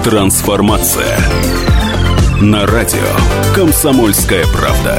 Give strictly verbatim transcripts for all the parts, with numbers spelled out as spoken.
Трансформация. На радио «Комсомольская правда».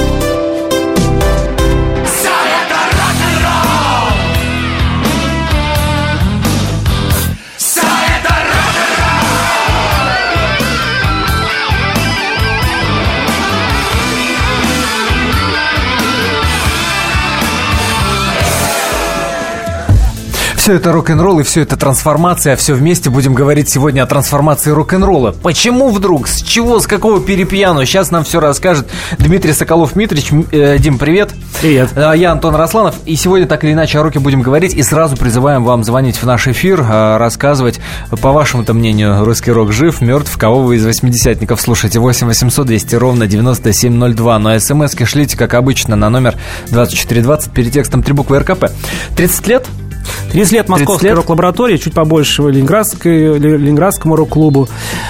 Все это рок-н-ролл и все это трансформация, а все вместе будем говорить сегодня о трансформации рок-н-ролла. Почему вдруг? С чего? С какого перепьяну? Сейчас нам все расскажет Дмитрий Соколов-Митрич. Э, Дим, привет. Привет. Э, я Антон Росланов. И сегодня так или иначе о роке будем говорить. И сразу призываем вам звонить в наш эфир, э, рассказывать, по вашему-то мнению, русский рок жив, мертв, кого вы из восьмидесятников слушаете. восемь восемьсот двести ровно девяносто семь ноль два. Но смс-ки шлите, как обычно, на номер двадцать четыре двадцать, перед текстом три буквы РКП. тридцать лет? тридцать лет Московской рок-лаборатории, чуть побольше Ленинградской, Ленинградскому рок-клубу.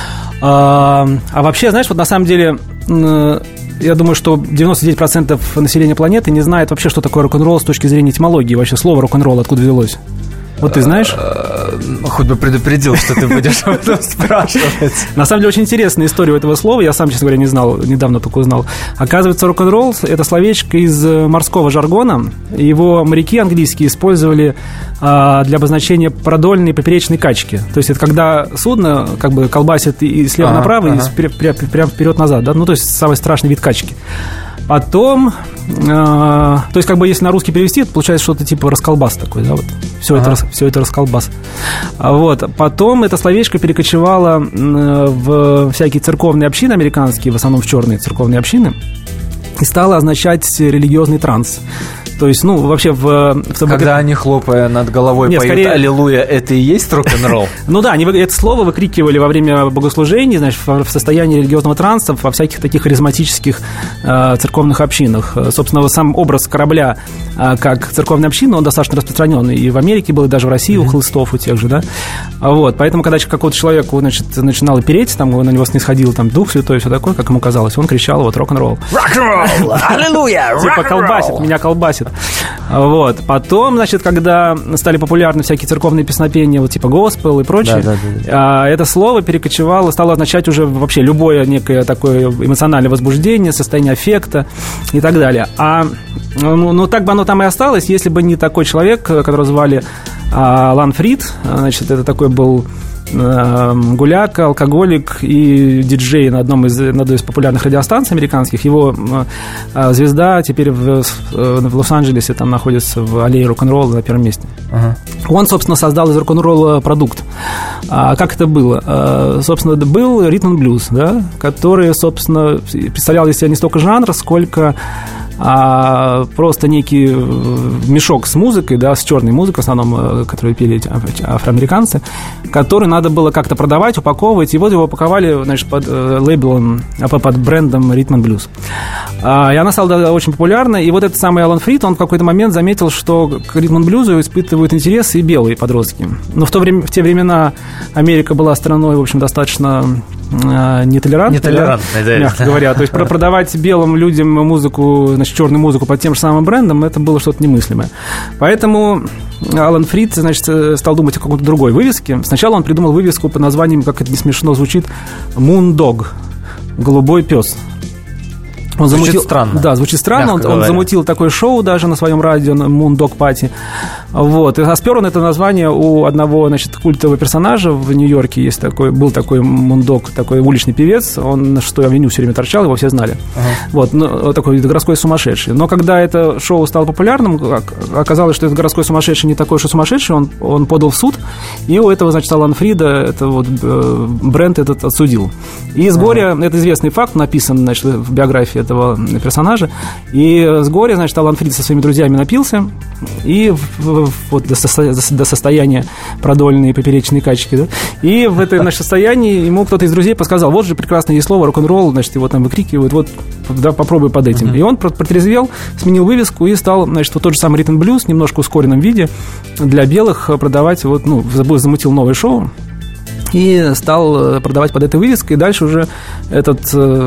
А, а вообще, знаешь, вот на самом деле, я думаю, что девяносто девять процентов населения планеты не знает вообще, что такое рок-н-ролл с точки зрения этимологии. Вообще слово рок-н-ролл откуда взялось? Вот ты знаешь? Хоть бы предупредил, что ты будешь об этом спрашивать. На самом деле, очень интересная история этого слова. Я сам, честно говоря, не знал, недавно только узнал. Оказывается, рок-н-ролл – это словечко из морского жаргона. Его моряки английские использовали а, для обозначения продольной поперечной качки. То есть, это когда судно как бы колбасит и слева ага, направо, ага. и прямо вперед-назад. Да? Ну, то есть, самый страшный вид качки. Потом, э, то есть, как бы, если на русский перевести, это получается что-то типа расколбас такой, да, вот. Все, ага. это, все это расколбас. Вот. Потом это словечко перекочевало в всякие церковные общины американские, в основном в черные церковные общины, и стало означать религиозный транс. То есть, ну, вообще в... в Когда они, хлопая над головой, Нет, поют скорее... «Аллилуйя», это и есть рок-н-ролл? Ну да, они это слово выкрикивали во время богослужений, значит, в состоянии религиозного транса, во всяких таких харизматических э, церковных общинах. Собственно, сам образ корабля э, как церковной общины, он достаточно распространен. И в Америке был, и даже в России у хлыстов, у тех же, да. Вот, поэтому, когда какого-то человека, значит, начинало переть, там, на него снисходил там Дух Святой и все такое, как ему казалось, он кричал вот «рок-н-ролл». «Рок-н-ролл! Аллилуйя! Типа колбасит, меня колбасит. Вот. Потом, значит, когда стали популярны всякие церковные песнопения, вот типа госпел и прочее, да, да, да. это слово перекочевало, стало означать уже вообще любое некое такое эмоциональное возбуждение, состояние аффекта и так далее. А ну, ну так бы оно там и осталось, если бы не такой человек, которого звали Алан Фрид. Значит, это такой был гуляк, алкоголик и диджей на, одном из, на одной из популярных радиостанций американских. Его э, звезда теперь в, в Лос-Анджелесе там находится в аллее рок-н-ролла на первом месте. Uh-huh. Он, собственно, создал из рок-н-ролла продукт. А как это было? А, собственно, был ритм-н-блюз, да, который, собственно, представлял из себя не столько жанр, сколько а просто некий мешок с музыкой, да, с черной музыкой, в основном, которую пели афроамериканцы, который надо было как-то продавать, упаковывать, и вот его упаковали, значит, под лейблом, под брендом Rhythm and Blues. И она стала очень популярна, и вот этот самый Алан Фрид, он в какой-то момент заметил, что к Rhythm and Blues испытывают интерес и белые подростки. Но в, то время, в те времена Америка была страной, в общем, достаточно нетолерантной, нетолерантной, да, мягко да. говоря. То есть продавать белым людям музыку, значит, черную музыку под тем же самым брендом, это было что-то немыслимое. Поэтому Алан Фрид, значит, стал думать о какой-то другой вывеске. Сначала он придумал вывеску под названием, как это не смешно звучит, Moon Dog, голубой пес. Он звучит замутил, странно. Да, звучит странно. Он, он замутил такое шоу даже на своем радио, Moon Dog Party. Вот. И спер он это название у одного, значит, культового персонажа в Нью-Йорке. Есть такой, был такой Moon Dog, такой уличный певец. Он на шестой авеню все время торчал, его все знали. Uh-huh. Вот. Ну, такой городской сумасшедший. Но когда это шоу стало популярным, оказалось, что этот городской сумасшедший не такой уж и сумасшедший. Он, он подал в суд. И у этого, значит, Алан Фрида, это вот бренд этот отсудил. И с горя, uh-huh. это известный факт, написан, значит, в биографии этого персонажа. И с горя, значит, Алан Фрид со своими друзьями напился и в, вот до, состо... до состояния продольной поперечной качки, да? И в этом, значит, состоянии ему кто-то из друзей подсказал: вот же прекрасное есть слово рок-н-ролл, значит, его там выкрикивают, вот, да, попробуй под этим. Uh-huh. И он протрезвел, сменил вывеску и стал, значит, вот тот же самый ритм-блюз в немножко ускоренном виде для белых продавать, вот, ну, замутил новое шоу и стал продавать под этой вывеской. И дальше уже этот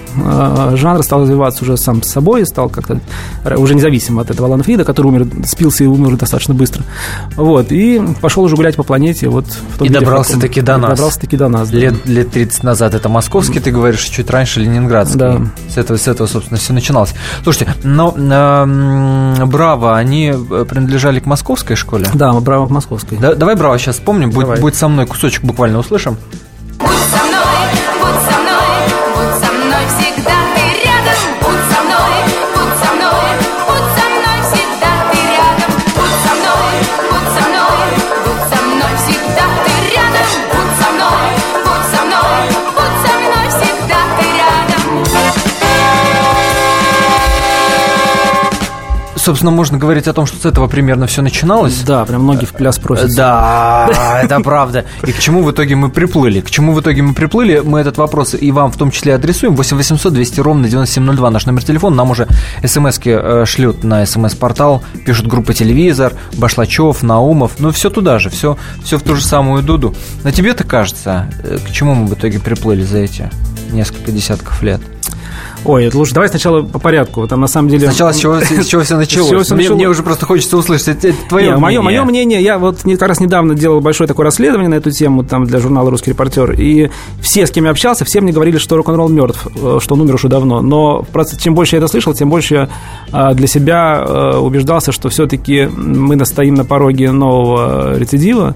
жанр стал развиваться уже сам с собой, стал как-то уже независимо от этого Алана Фрида, который умер, спился и умер достаточно быстро. Вот, и пошел уже гулять по планете. Вот, в том и добрался-таки до нас. Добрался-таки до нас. Лет, да. лет тридцать назад. Это московский, ты говоришь, чуть раньше ленинградский. Да. С этого, с этого, собственно, все начиналось. Слушайте, но э, Браво, они принадлежали к московской школе? Да, Браво к московской. Да, давай Браво сейчас вспомним. Будь, будь со мной, кусочек буквально услышим. Будь со мной, будь со мной, будь со мной, всегда ты рядом. Будь со мной, будь со мной, будь со мной, всегда ты рядом. Будь со мной, будь со мной, будь со мной, всегда ты рядом. Будь со мной, будь со мной, будь со мной, всегда ты рядом. Собственно, можно говорить о том, что с этого примерно все начиналось. Да, прям многие в пляс просятся. Да, это правда. И к чему в итоге мы приплыли? К чему в итоге мы приплыли? Мы этот вопрос и вам в том числе адресуем. восемь восемьсот двести ровно девяносто семь ноль два наш номер телефона. Нам уже смски шлют на смс-портал. Пишут группа «Телевизор», Башлачев, Наумов. Ну, все туда же, все, все в ту же самую дуду. Но тебе-то кажется, к чему мы в итоге приплыли за эти несколько десятков лет? Ой, это лучше. Давай сначала по порядку. Там на самом деле. Сначала с чего, с чего все началось? Чего все мне, мне уже просто хочется услышать это твое Нет, мнение. Мое, мое мнение. Я вот как раз недавно делал большое такое расследование на эту тему там, для журнала «Русский репортер». И все, с кем я общался, все мне говорили, что рок-н-ролл мертв, что он умер уже давно. Но просто чем больше я это слышал, тем больше я для себя убеждался, что все-таки мы стоим на пороге нового рецидива.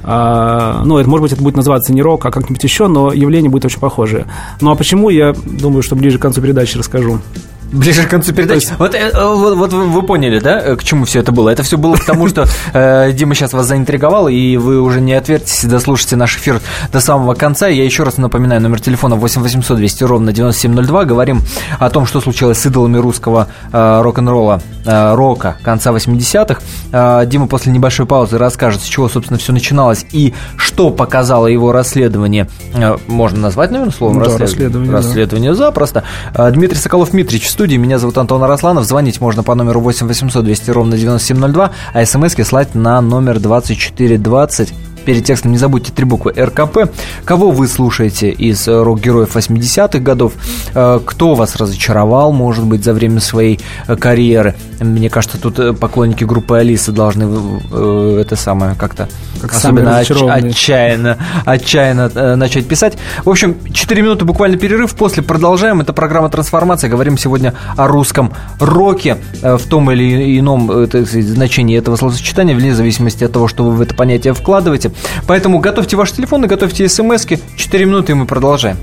Ну, это, может быть, это будет называться не рок, а как-нибудь еще, но явление будет очень похожее. Ну, а почему, я думаю, что ближе к концу передачи расскажу. Ближе к концу передачи. Есть... Вот, вот, вот вы поняли, да, к чему все это было? Это все было к тому, что э, Дима сейчас вас заинтриговал, и вы уже не отвертитесь, дослушайте наш эфир до самого конца. Я еще раз напоминаю, номер телефона восемь восемьсот двести ровно девяносто семь ноль два. Говорим о том, что случилось с идолами русского э, рок-н-ролла, э, рока конца восьмидесятых. Э, Дима после небольшой паузы расскажет, с чего, собственно, все начиналось и что показало его расследование. Э, можно назвать, наверное, словом да, расследование? Расследование, расследование да. запросто. Э, Дмитрий Соколов-Митрич в студии. Меня зовут Антон Арасланов. Звонить можно по номеру восемь восемьсот двести ровно девяносто семь ноль два, а смски слать на номер двадцать четыре двадцать. Перед текстом не забудьте три буквы эр ка пэ. Кого вы слушаете из рок-героев восьмидесятых годов? Кто вас разочаровал, может быть, за время своей карьеры? Мне кажется, тут поклонники группы Алиса должны это самое как-то как особенно отчаянно, отчаянно начать писать. В общем, четыре минуты буквально перерыв. После продолжаем. Это программа «Трансформация». Говорим сегодня о русском роке в том или ином это, значении этого словосочетания, вне зависимости от того, что вы в это понятие вкладываете. Поэтому готовьте ваши телефоны, готовьте смски. четыре минуты, и мы продолжаем.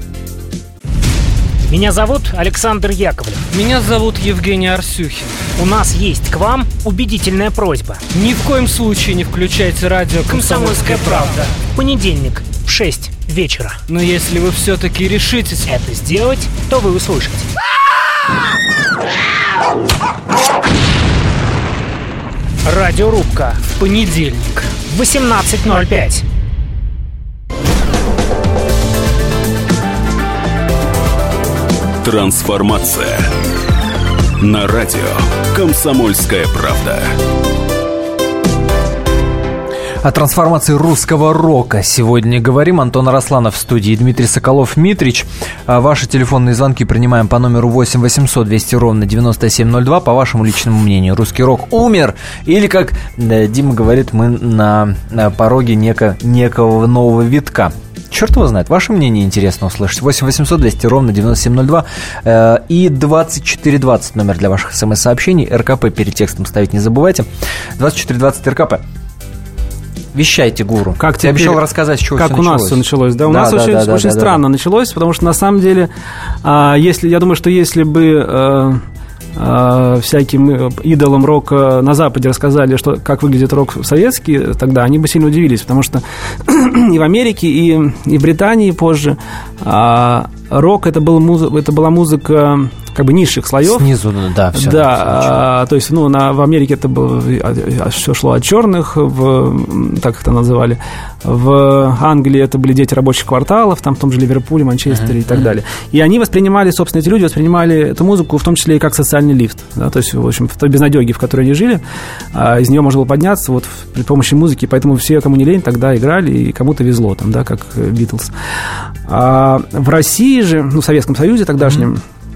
Меня зовут Александр Яковлев. Меня зовут Евгений Арсюхин. У нас есть к вам убедительная просьба. Ни в коем случае не включайте радио «Комсомольская правда». В понедельник в шесть вечера. Но если вы все-таки решитесь это сделать, то вы услышите. Радиорубка. В понедельник. восемнадцать ноль пять. Трансформация. На радио «Комсомольская правда». О трансформации русского рока сегодня говорим. Антон Арасланов в студии, Дмитрий Соколов-Митрич. Ваши телефонные звонки принимаем по номеру восемь восемьсот двести ровно девяносто семь ноль два. По вашему личному мнению, русский рок умер? Или, как Дима говорит, мы на, на пороге неко, некого нового витка? Черт его знает, ваше мнение интересно услышать. восемь восемьсот двести ровно девяносто семь ноль два э, и двадцать четыре двадцать номер для ваших смс-сообщений. эр ка пэ перед текстом ставить не забывайте. двадцать четыре двадцать эр ка пэ. Вещайте, гуру. Как ты обещал рассказать, с чего как все у началось. нас все началось. Да, у да, нас да, очень, да, очень да, странно да. началось, потому что на самом деле, если, я думаю, что если бы э, э, всяким идолам рока на Западе рассказали, что, как выглядит рок советский, тогда они бы сильно удивились, потому что и в Америке, и, и в Британии позже э, рок это, был муз... это была музыка как бы низших слоев. Снизу, да, все. Да, а, то есть, ну, на, в Америке это было, все шло от черных, в, так их это называли. В Англии это были дети рабочих кварталов, там в том же Ливерпуле, Манчестере uh-huh, и так uh-huh. далее. И они воспринимали, собственно, эти люди воспринимали эту музыку в том числе и как социальный лифт. Да, то есть, в общем, в той безнадеге, в которой они жили, а, из нее можно было подняться вот при помощи музыки, поэтому все, кому не лень, тогда играли, и кому-то везло, там, да, как Битлз. А в России же, ну, в Советском Союзе тогдашнем, uh-huh.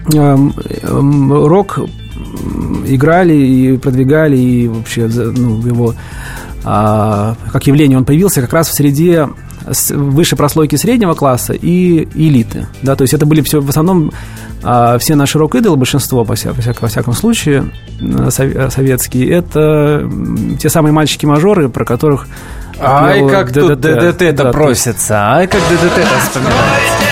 рок играли и продвигали, и вообще ну, его как явление он появился как раз в среде высшей прослойки среднего класса и элиты. Да, то есть это были все, в основном все наши рок-идолы, большинство, во всяком, во всяком случае, советские, это те самые мальчики-мажоры, про которых... Ай, как тут ДДТ-то просится, ай, как ДДТ-то вспоминается.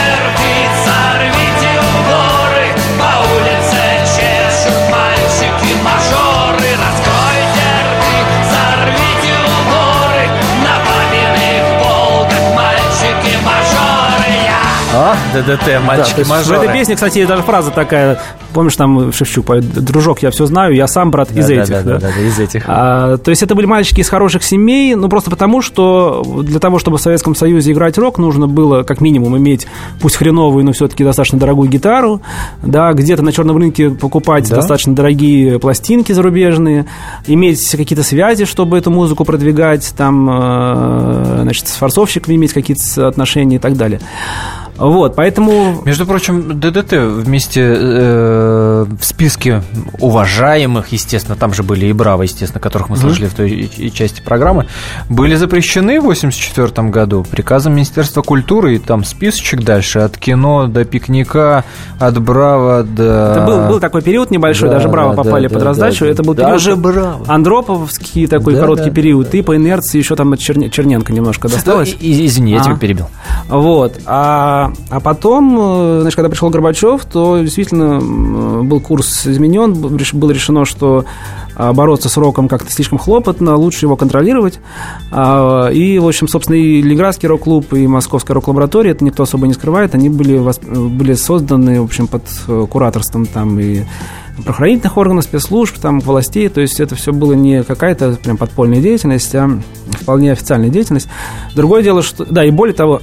А, ДДТ, мальчики-мажоры. В этой песне, кстати, даже фраза такая, помнишь, там Шевчук поет: дружок, я все знаю, я сам, брат, из да, этих. Да, да? Да, да, из этих. А, то есть это были мальчики из хороших семей, ну просто потому, что для того, чтобы в Советском Союзе играть рок, нужно было как минимум иметь, пусть хреновую, но все-таки достаточно дорогую гитару, да, где-то на черном рынке покупать да? достаточно дорогие пластинки зарубежные, иметь какие-то связи, чтобы эту музыку продвигать, там, значит, с форцовщиками иметь какие-то отношения и так далее. Вот, поэтому... Между прочим, ДДТ вместе э, в списке уважаемых, естественно, там же были и Браво, естественно, которых мы слышали mm-hmm. в той части программы, были запрещены в восемьдесят четвёртом году приказом Министерства культуры, и там списочек дальше, от кино до пикника, от Браво до... Это был, был такой период небольшой, да, даже Браво да, попали да, под раздачу, да, да, это был даже период... Браво. Андроповский такой да, короткий да, период, да. И по инерции еще там от Черне... Черненко немножко досталось. Извини, я а. тебя перебил. Вот, а... А потом, значит, когда пришел Горбачев, то действительно был курс изменен, было решено, что бороться с роком как-то слишком хлопотно, лучше его контролировать. И, в общем, собственно, и Ленинградский рок-клуб, и Московская рок-лаборатория, это никто особо не скрывает, они были, были созданы, в общем, под кураторством там и правоохранительных органов, спецслужб, там, властей, то есть это все было не какая-то прям подпольная деятельность, а вполне официальная деятельность. Другое дело, что... Да, и более того...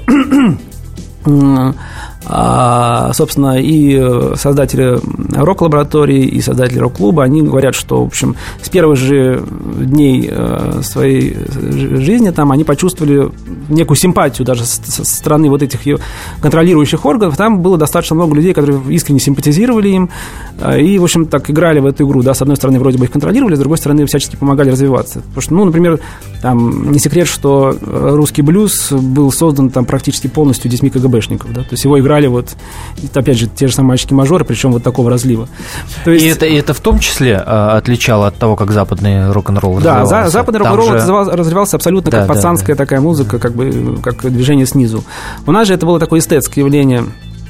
А, собственно, и создатели рок-лаборатории, и создатели рок-клуба, они говорят, что, в общем, с первых же дней своей жизни там они почувствовали некую симпатию даже со стороны вот этих контролирующих органов. Там было достаточно много людей, которые искренне симпатизировали им и, в общем, так играли в эту игру. Да, с одной стороны, вроде бы их контролировали, с другой стороны, всячески помогали развиваться. Потому что, ну, например, там не секрет, что русский блюз был создан там практически полностью детьми КГБшников, да, то есть его играли вот, опять же, те же самые мальчики-мажоры, причем вот такого разлива. То есть... и, это, и это в том числе а, отличало от того, как западный рок-н-ролл да, развивался? Да, западный там рок-н-ролл же... развивался абсолютно да, как да, пацанская да. такая музыка, как бы как движение снизу. У нас же это было такое эстетское явление,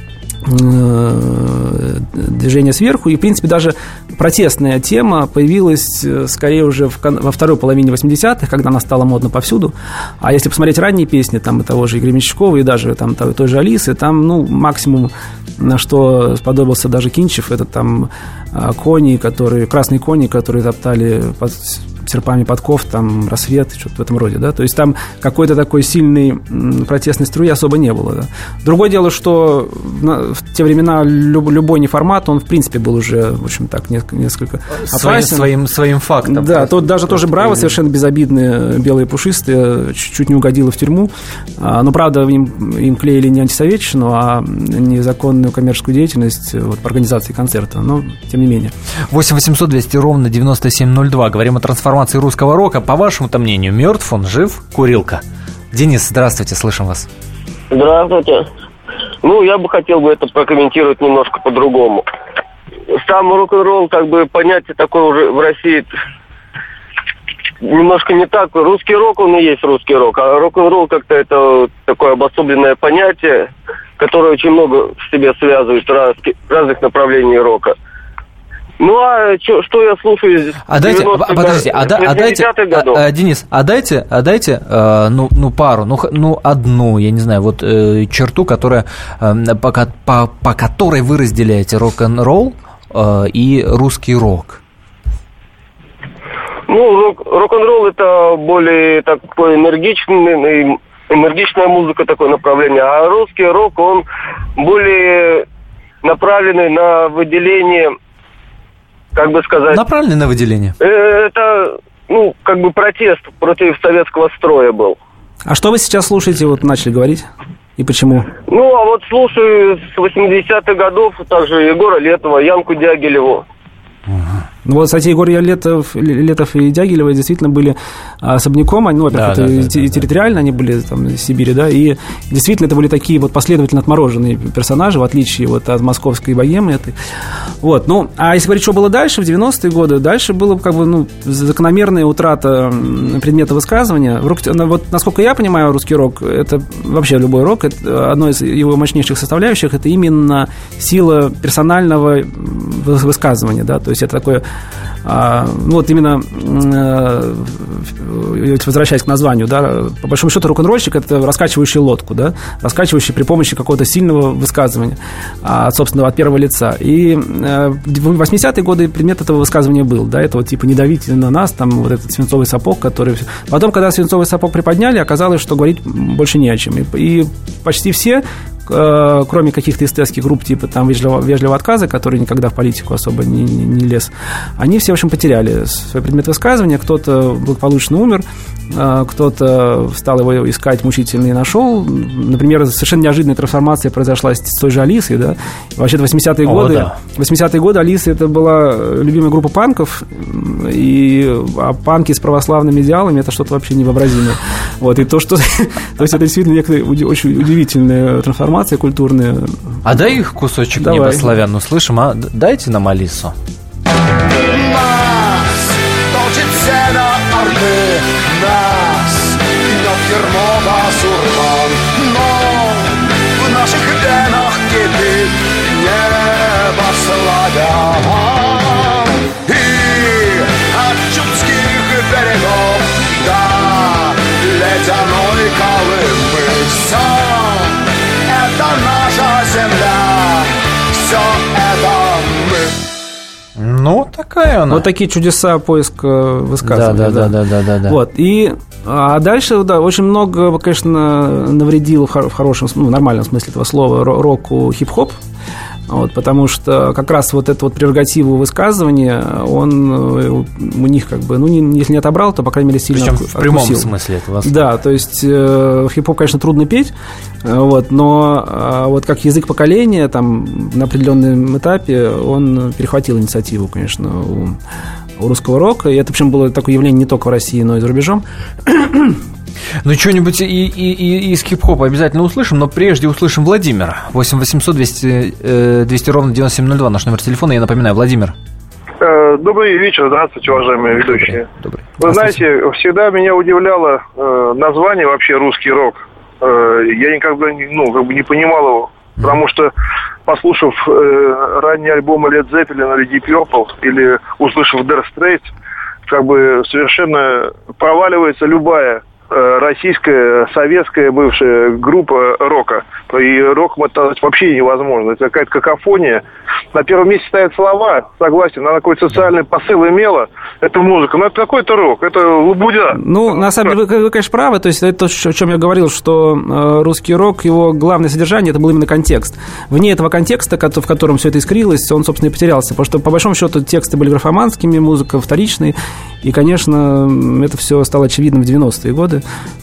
движение сверху, и, в принципе, даже протестная тема появилась скорее уже в, во второй половине восьмидесятых, когда она стала модна повсюду. А если посмотреть ранние песни, там, и того же Игоря Мещикова, и даже там, той же Алисы, там, ну, максимум, на что сподобился даже Кинчев, это там кони, которые, красные кони, которые топтали под серпами подков, там, рассвет, что-то в этом роде, да, то есть там какой-то такой сильной протестной струи особо не было, да. Другое дело, что в те времена люб, любой неформат, он, в принципе, был уже, в общем, так, несколько опасен. Своим, своим фактом. Да, тут даже тоже Браво, совершенно безобидные, белые, пушистые, чуть-чуть не угодило в тюрьму, но, правда, им, им клеили не антисоветчину, а незаконную коммерческую деятельность вот, по организации концерта, но, тем не менее. восемь восемьсот двести ровно девяносто семь ноль два. Говорим о трансформации русского рока. По вашему-то мнению, мертв он, жив? Курилка. Денис, здравствуйте, слышим вас. Здравствуйте. Ну, я бы хотел бы это прокомментировать немножко по-другому. Сам рок-н-ролл, как бы, понятие такое уже в России немножко не так. Русский рок, он и есть русский рок, а рок-н-ролл как-то это такое обособленное понятие, которое очень много в себе связывает раз, разных направлений рока. Ну, а чё, что я слушаю здесь? А дайте, подождите, а, да, а дайте, а, а, Денис, а дайте, а дайте э, ну, ну, пару, ну, ну, одну, я не знаю, вот э, черту, которая, э, по, по, по которой вы разделяете рок-н-ролл э, и русский рок. Ну, рок, рок-н-ролл это более такой энергичный, энергичная музыка, такое направление, а русский рок, он более направленный на выделение... Как бы сказать... Направленный на выделение. Это, ну, как бы протест против советского строя был. А что вы сейчас слушаете, вот начали говорить? И почему? Ну, а вот слушаю с восьмидесятых годов также Егора Летова, Янку Дягилеву. Ну вот, кстати, Егор Летов, Летов и Дягилева действительно были особняком, они, ну, во-первых, да, это да, и, да, и территориально да. они были там из Сибири, да, и действительно это были такие вот последовательно отмороженные персонажи, в отличие вот от московской богемы этой. Вот, ну, а если говорить, что было дальше, в девяностые годы, дальше было как бы, ну, закономерная утрата предмета высказывания. Вот, насколько я понимаю, русский рок, это вообще любой рок, это одно из его мощнейших составляющих, это именно сила персонального высказывания, да, то есть это такое, ну вот именно возвращаясь к названию, да, по большому счету рок-н-ролльщик — это раскачивающий лодку, да, раскачивающий при помощи какого-то сильного высказывания, собственно, от первого лица. И в восьмидесятые годы предмет этого высказывания был, да, это вот типа «не давите на нас», там вот этот свинцовый сапог, который... Потом, когда свинцовый сапог приподняли, оказалось, что говорить больше не о чем. И, и почти все, кроме каких-то эстетских групп типа там вежливого, вежливого отказа, который никогда в политику особо не, не, не лез, они все, в общем, потеряли свой предмет высказывания. Кто-то благополучно умер, кто-то стал его искать мучительно и нашел. Например, совершенно неожиданная трансформация произошла с той же Алисой, да. Вообще-то восьмидесятые О, годы, да. восьмидесятые годы Алиса — это была любимая группа панков, и а панки с православными идеалами — это что-то вообще невообразимое. Вот, и то, что... То есть это действительно некая очень удивительная трансформация культурные. А дай их кусочек небославян услышим, а дайте нам Алису. Нас точит сено орлы, нас гнет ермо басурман, но в наших венах кипит небославян. И от чудских берегов до ледяной Колымы все это наша земля, все это мы. Ну, такая она. Вот такие чудеса поиска высказывания. Да, да, да, да, да, да. Вот, и а дальше, да, очень много, конечно, навредил в хорошем, ну, в нормальном смысле этого слова року хип-хоп. Вот, потому что как раз вот эту вот прерогативу высказывания он у них как бы, ну, не, если не отобрал, то, по крайней мере, сильно откусил. Причем в прямом смысле этого слова. Да, то есть э, хип-хоп, конечно, трудно петь, вот, но э, вот как язык поколения там на определенном этапе он перехватил инициативу, конечно, у, у русского рока, и это, причем, было такое явление не только в России, но и за рубежом. Ну, что-нибудь и, и, и из хип-хопа обязательно услышим, но прежде услышим Владимира. восемь восемьсот двести, двести ровно девяносто семь ноль два, наш номер телефона. Я напоминаю, Владимир. Добрый вечер, здравствуйте, уважаемые ведущие. Добрый. Вы знаете, всегда меня удивляло э, название вообще «русский рок». Э, я никогда не, ну, как бы не понимал его, потому что, послушав э, ранние альбомы Led Zeppelin или Deep Purple, или услышав Dire Straits, как бы совершенно проваливается любая российская, советская бывшая группа рока. И роком это вообще невозможно. Это какая-то какофония. На первом месте стоят слова, согласен, она какой-то социальный посыл имела. Это музыка, но это какой-то рок, это лабудя. Ну, на самом деле, вы, вы, конечно, правы. То есть это то, о чем я говорил, что э, русский рок, его главное содержание, это был именно контекст. Вне этого контекста, в котором все это искрилось, он, собственно, и потерялся. Потому что, по большому счету, тексты были графоманскими, музыка вторичной. И, конечно, это все стало очевидным в девяностые годы.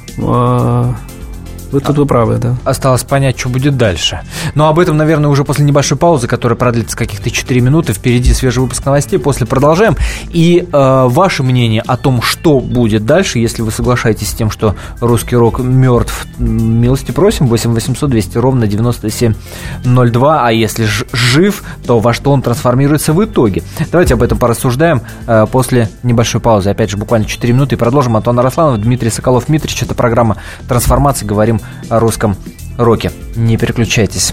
Вы тут вы правы, да. Осталось понять, что будет дальше. Но об этом, наверное, уже после небольшой паузы, которая продлится каких-то четыре минуты. Впереди свежий выпуск новостей, после продолжаем. И э, ваше мнение о том, что будет дальше, если вы соглашаетесь с тем, что русский рок мертв, милости просим, восемь восемьсот двести ровно девяносто семь ноль два. А если ж- жив, то во что он трансформируется в итоге? Давайте об этом порассуждаем э, после небольшой паузы. Опять же, буквально четыре минуты и продолжим. Антон Арасланов, Дмитрий Соколов. Дмитрич, это программа «Трансформация». Говорим о русском роке. Не переключайтесь.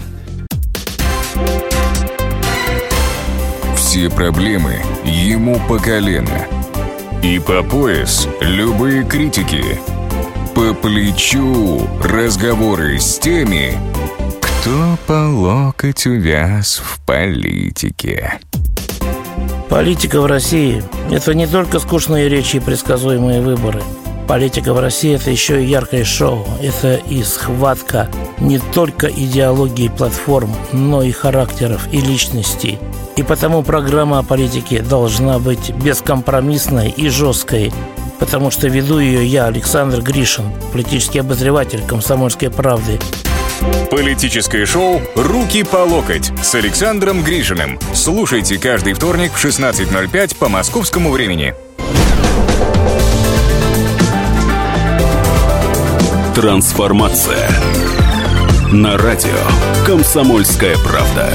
Все проблемы ему по колено. И по пояс любые критики. По плечу разговоры с теми, кто по локоть увяз в политике. Политика в России – это не только скучные речи и предсказуемые выборы. Политика в России – это еще и яркое шоу. Это и схватка не только идеологии платформ, но и характеров и личностей. И потому программа о политике должна быть бескомпромиссной и жесткой, потому что веду ее я, Александр Гришин, политический обозреватель «Комсомольской правды». Политическое шоу «Руки по локоть» с Александром Гришиным. Слушайте каждый вторник в шестнадцать ноль пять по московскому времени. Трансформация. На радио «Комсомольская правда».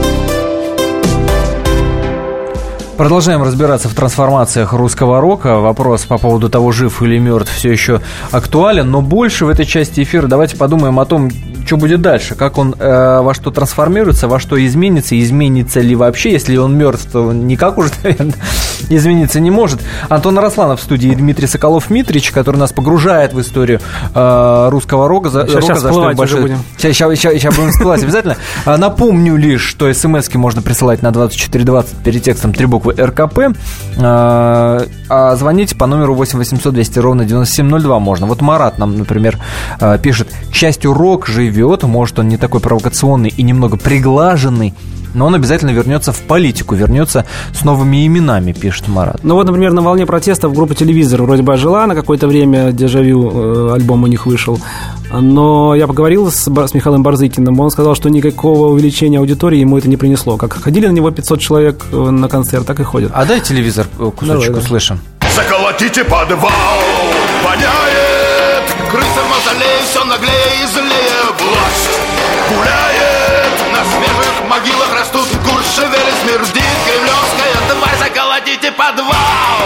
Продолжаем разбираться в трансформациях русского рока. Вопрос по поводу того, жив или мертв, все еще актуален. Но больше в этой части эфира давайте подумаем о том, что будет дальше, как он э, во что трансформируется, во что изменится, изменится ли вообще. Если он мертв, то никак уже, наверное, измениться не может. Антон Арасланов в студии, Дмитрий Соколов-Митрич, который нас погружает в историю э, русского рока. За, сейчас, рока, сейчас за что всплывать большое... уже будем. Сейчас, сейчас, сейчас, сейчас будем всплывать обязательно. Напомню лишь, что смс-ки можно присылать на двадцать четыре двадцать перед текстом три буквы эр ка пэ. А звоните по номеру восемь восемьсот двести ровно девяносто семь ноль два можно. Вот Марат нам, например, пишет: к счастью, рок живет, может, он не такой провокационный и немного приглаженный, но он обязательно вернется в политику, вернется с новыми именами, пишет Марат. Ну вот, например, на волне протестов группа «Телевизор» вроде бы ожила на какое-то время, «Дежавю» альбом у них вышел, но я поговорил с, с Михаилом Барзыкиным, он сказал, что никакого увеличения аудитории ему это не принесло. Как ходили на него пятьсот человек на концерт, так и ходят. А дай «Телевизор» кусочек Давай, услышим. Заколотите подвал, воняет, крыса в мавзолее, все наглее и злее, власть гуляет, на свежих могилах растут куршевели, смердит кремлевская тварь, заколотите подвал.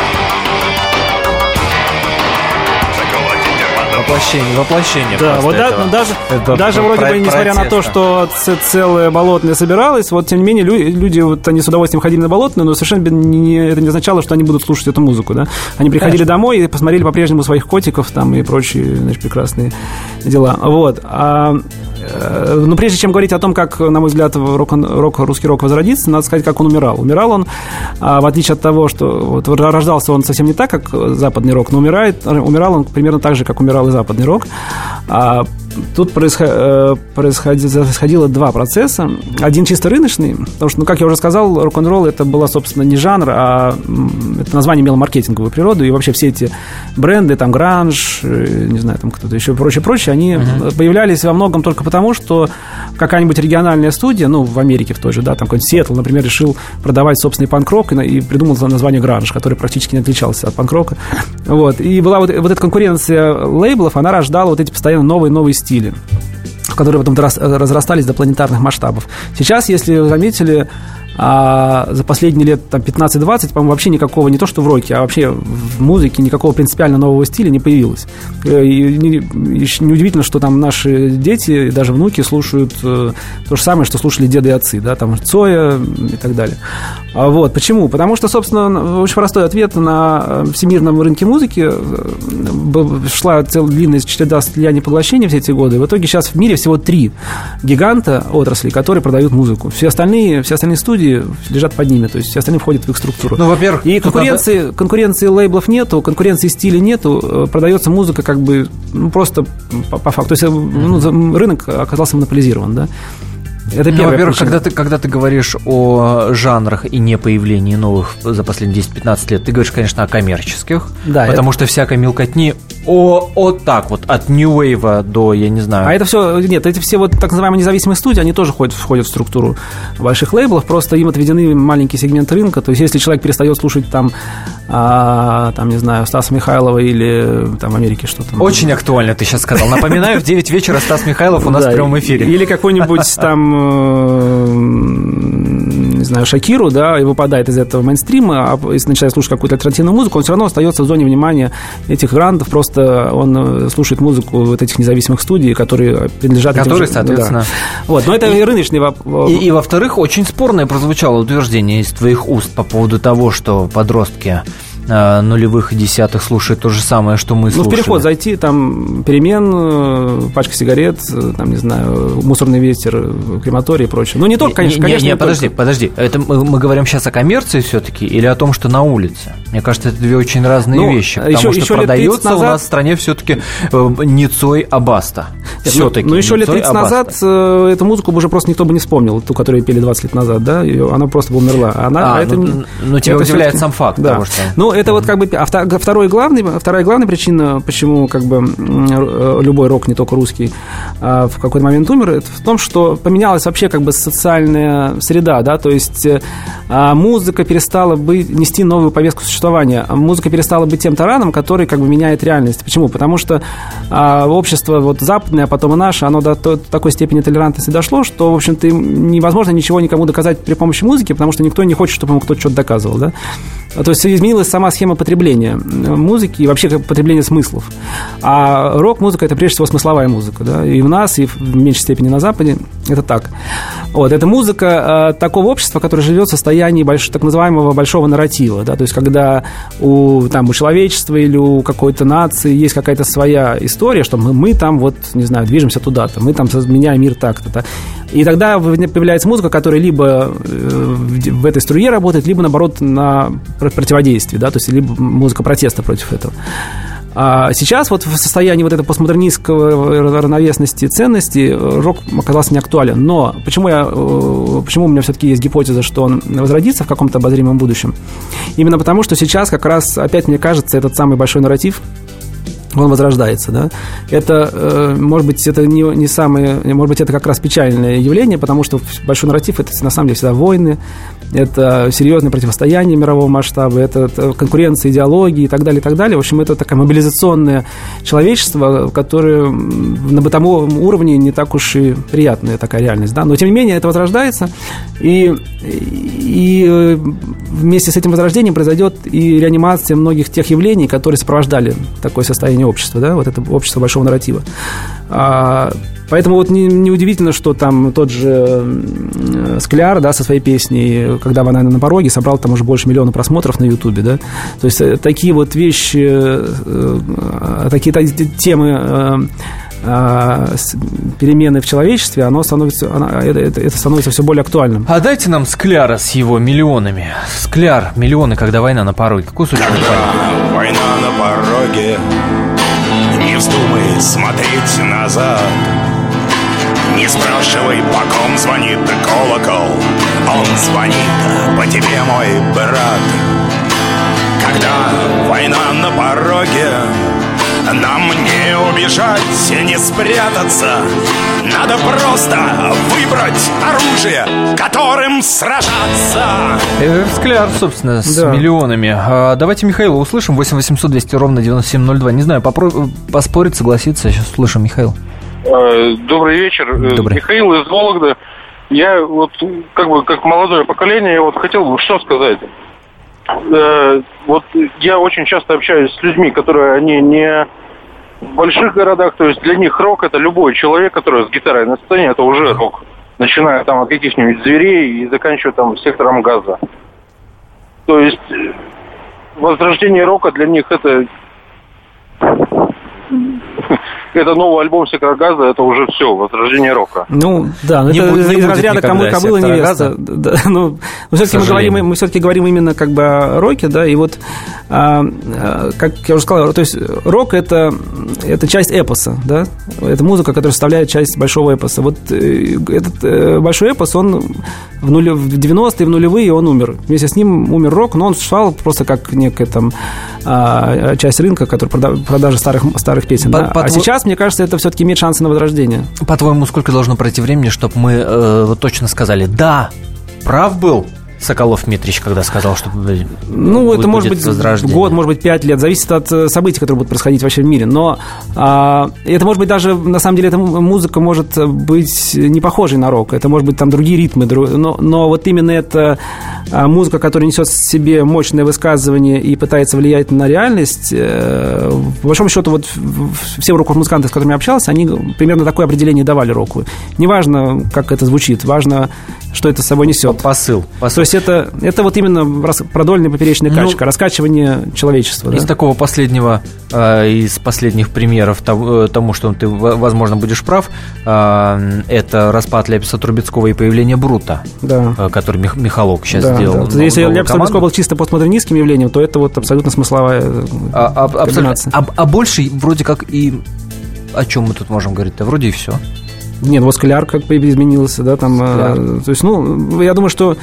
Воплощение, воплощение. Да, вот да, ну, даже, это даже про- вроде про- бы, несмотря протеста. на то, что ц- целое болотное собиралось, вот тем не менее люди, люди вот, они с удовольствием ходили на болотную, но совершенно не, не- это не означало, что они будут слушать эту музыку, да. Они приходили Конечно. домой и посмотрели по-прежнему своих котиков там и прочие, значит, прекрасные дела. Вот. А, э, но прежде чем говорить о том, как, на мой взгляд, рок, рок, русский рок возродится, надо сказать, как он умирал. Умирал он, а, в отличие от того, что вот, рождался он совсем не так, как западный рок, но умирает, умирал он примерно так же, как умирал и западный рок. А тут происходило, происходило два процесса. Один чисто рыночный, потому что, ну, как я уже сказал, рок-н-ролл это была, собственно, не жанр, а это название имело маркетинговую природу, и вообще все эти бренды, там, гранж, не знаю, там кто-то еще, прочее-прочее, они uh-huh. появлялись во многом только потому, что какая-нибудь региональная студия, ну, в Америке в той же, да, там какой-нибудь Сиэтл, например, решил продавать собственный панк-рок и, и придумал название гранж, который практически не отличался от панк-рока. Вот. И была вот, вот эта конкуренция лейблов, она рождала вот эти постоянно новые-новые стили, которые потом разрастались до планетарных масштабов. Сейчас, если вы заметили, а за последние лет там, пятнадцать-двадцать, по-моему, вообще никакого, не то что в роке, а вообще в музыке никакого принципиально нового стиля не появилось. И неудивительно, что там наши дети и даже внуки слушают то же самое, что слушали деды и отцы, да, там Цоя и так далее. Вот. Почему? Потому что, собственно, очень простой ответ: на всемирном рынке музыки шла целая длинная череда слияния и поглощения все эти годы. В итоге сейчас в мире всего три гиганта отрасли, которые продают музыку. Все остальные, все остальные студии лежат под ними, то есть все остальные входят в их структуру. Ну, во-первых, и конкуренции, надо... конкуренции лейблов нету, конкуренции стиля нету, продается музыка как бы ну, просто по, по факту. То есть ну, рынок оказался монополизирован, да. Это ну, во-первых, когда ты, когда ты говоришь о жанрах и не появлении новых за последние десять-пятнадцать лет, ты говоришь, конечно, о коммерческих, да, потому это... что всякой мелкотни о, от так вот, от New Wave до, я не знаю... А это все, нет, эти все вот так называемые независимые студии, они тоже входят, входят в структуру больших лейблов, просто им отведены маленькие сегменты рынка, то есть если человек перестает слушать там, а, там не знаю, Стаса Михайлова или там в Америке что-то... Очень актуально ты сейчас сказал. Напоминаю, в девять вечера Стас Михайлов у нас в прямом эфире. Или какой-нибудь там... не знаю, Шакиру, да, и выпадает из этого мейнстрима, а если начинает слушать какую-то альтернативную музыку, он все равно остается в зоне внимания этих грантов, просто он слушает музыку вот этих независимых студий, которые принадлежат... Которые, этим, соответственно... Да. Вот, но это и, рыночный вопрос. И, и, во-вторых, очень спорное прозвучало утверждение из твоих уст по поводу того, что подростки нулевых и десятых слушают то же самое, что мы слушали. Ну, в переход зайти, там, перемен, пачка сигарет, там, не знаю, мусорный ветер, крематорий и прочее. Ну, не только, конечно, не, конечно. Не, не, не подожди, только. подожди. Это мы, мы говорим сейчас о коммерции все-таки или о том, что на улице? Мне кажется, это две очень разные ну, вещи. Потому еще, что еще продается назад... у нас в стране все-таки не Цой, а Баста. Все-таки. Ну, еще лет тридцать назад эту музыку бы уже просто никто бы не вспомнил, ту, которую пели двадцать лет назад, да, она просто бы умерла. Она, а, это, ну, ну, тебя удивляет сам факт да. того, что... Ну, это вот как бы а второй главный, вторая главная причина, почему как бы любой рок, не только русский, в какой-то момент умер, это в том, что поменялась вообще как бы социальная среда, да, то есть музыка перестала быть, нести новую повестку существования. Музыка перестала быть тем тараном, который как бы меняет реальность. Почему? Потому что общество вот западное, а потом и наше, оно до такой степени толерантности дошло, что, в общем-то, невозможно ничего никому доказать при помощи музыки, потому что никто не хочет, чтобы ему кто-то что-то доказывал, да. То есть изменилась сама схема потребления музыки и вообще потребления смыслов. А рок-музыка – это прежде всего смысловая музыка, да, и у нас, и в меньшей степени на Западе это так. Вот, это музыка э, такого общества, которое живет в состоянии больш... так называемого большого нарратива, да, то есть когда у, там, у человечества или у какой-то нации есть какая-то своя история, что мы, мы там вот, не знаю, движемся туда-то, мы там меняем мир так-то, да. И тогда появляется музыка, которая либо в этой струе работает, либо, наоборот, на противодействии, да, то есть либо музыка протеста против этого. А сейчас вот в состоянии вот этой постмодернистского равновесности ценностей рок оказался не актуален. Но почему, я, почему у меня все-таки есть гипотеза, что он возродится в каком-то обозримом будущем? Именно потому, что сейчас как раз, опять мне кажется, этот самый большой нарратив, он возрождается, да. Это, может быть, это не, не самое, может быть, это как раз печальное явление, потому что большой нарратив – это, на самом деле, всегда войны, это серьезное противостояние мирового масштаба, это, это конкуренция идеологии и так далее, и так далее. В общем, это такое мобилизационное человечество, которое на бытовом уровне не так уж и приятная такая реальность, да. Но, тем не менее, это возрождается, и, и вместе с этим возрождением произойдет и реанимация многих тех явлений, которые сопровождали такое состояние общества, да, вот это общество большого нарратива. А, поэтому вот неудивительно, не что там тот же Скляр, да, со своей песней «Когда бананы на пороге» собрал там уже больше миллиона просмотров на Ютубе, да. То есть такие вот вещи, такие темы перемены в человечестве, оно становится, оно, это, это становится все более актуальным. А дайте нам Скляра с его миллионами. Скляр, миллионы, когда война на пороге. Какой случай? Война на пороге. Не вздумай смотреть назад. Не спрашивай, по ком звонит колокол. Он звонит по тебе, мой брат. Когда война на пороге, нам не убежать, не спрятаться. Надо просто выбрать оружие, которым сражаться. Скляр, собственно, с да. миллионами. А, давайте Михаила услышим. восемь восемьсот двести ровно девяносто семь ноль два. Не знаю, попро- поспорить, согласиться. Сейчас услышим, Михаил. Добрый вечер. Добрый. Михаил из Вологды. Я вот, как бы, как молодое поколение, я вот хотел бы что сказать. Вот я очень часто общаюсь с людьми, которые они не в больших городах, то есть для них рок — это любой человек, который с гитарой на сцене, это уже рок, начиная там от каких-нибудь зверей и заканчивая там сектором Газа. То есть возрождение рока для них это это новый альбом «Сектор Газа», это уже все, возрождение рока. Ну, да, но это будет, из разряда «Кому кобыла невеста». Да, ну, но все-таки мы говорим, мы все-таки говорим именно как бы о роке, да, и вот, а, как я уже сказал, то есть рок это, – это часть эпоса, да, это музыка, которая составляет часть большого эпоса. Вот этот большой эпос, он в, нуле, в девяностые, в нулевые он умер. Вместе с ним умер рок, но он существовал просто как некая там часть рынка, который продажи старых, старых песен. По, да. по А тво... сейчас, мне кажется, это все-таки имеет шансы на возрождение. По-твоему, сколько должно пройти времени, чтобы мы э, вот точно сказали: да, прав был Соколов Митрич, когда сказал, что ну, это может быть год, может быть пять лет, зависит от событий, которые будут происходить вообще в мире. Но а, это может быть даже, на самом деле, эта музыка может быть не похожей на рок. Это может быть там другие ритмы. Но, но вот именно эта музыка, которая несет в себе мощное высказывание и пытается влиять на реальность, по большому счету, вот все рок-музыканты, с которыми я общался, они примерно такое определение давали року. Неважно, как это звучит, важно, что это с собой несет. Посыл. Посыл. То есть это, это вот именно продольная поперечная качка, ну, раскачивание человечества. Из да? такого последнего, э, из последних примеров того, тому, что ты, возможно, будешь прав, э, это распад Ляписа Трубецкого и появление Брута, да. э, который Мих, Михалок сейчас да, сделал. Да. Если Ляпис Трубецкого был чисто постмодернистским явлением, то это вот абсолютно смысловая а, а, комбинация. А, а больше вроде как и о чем мы тут можем говорить-то? Вроде и все. Нет, вот Скляр как бы изменился, да, там, э, то есть, ну, я думаю, что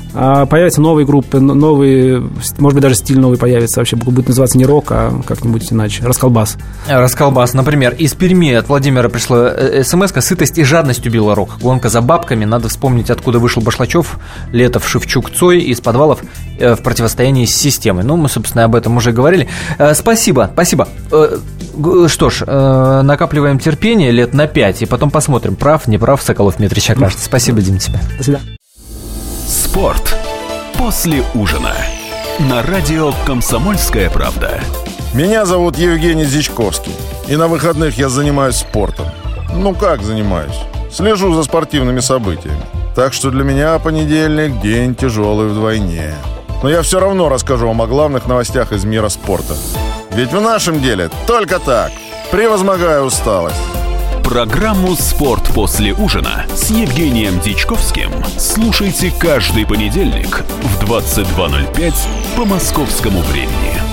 А появятся новые группы, новые, может быть, даже стиль новый появится. Вообще будет называться не рок, а как-нибудь иначе. Расколбас. Расколбас, например. Из Перми от Владимира пришла смс-ка: «Сытость и жадность убила рок. Гонка за бабками. Надо вспомнить, откуда вышел Башлачев, Летов, Шевчук, Цой из подвалов в противостоянии с системой». Ну, мы, собственно, об этом уже говорили. Спасибо, спасибо. Что ж, накапливаем терпение лет на пять, и потом посмотрим, прав, не прав Соколов Митрич окажется. Спасибо, Дим, тебе. До свидания. Спорт после ужина на радио «Комсомольская правда». Меня зовут Евгений Зичковский, и на выходных я занимаюсь спортом. Ну как занимаюсь? Слежу за спортивными событиями. Так что для меня понедельник – день тяжелый вдвойне. Но я все равно расскажу вам о главных новостях из мира спорта. Ведь в нашем деле только так, превозмогая усталость. Программу «Спорт после ужина» с Евгением Дичковским слушайте каждый понедельник в двадцать два ноль пять по московскому времени.